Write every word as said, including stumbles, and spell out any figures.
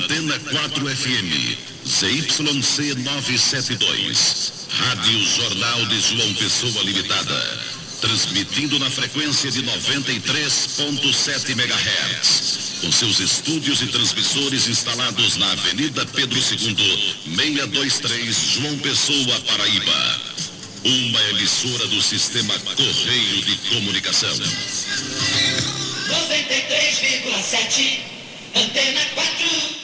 Antena quatro F M, Z Y C novecentos e setenta e dois, Rádio Jornal de João Pessoa Limitada, transmitindo na frequência de noventa e três ponto sete megahertz, com seus estúdios e transmissores instalados na Avenida Pedro segundo, seiscentos e vinte e três, João Pessoa, Paraíba. Uma emissora do Sistema Correio de Comunicação. noventa e três vírgula sete, Antena quatro.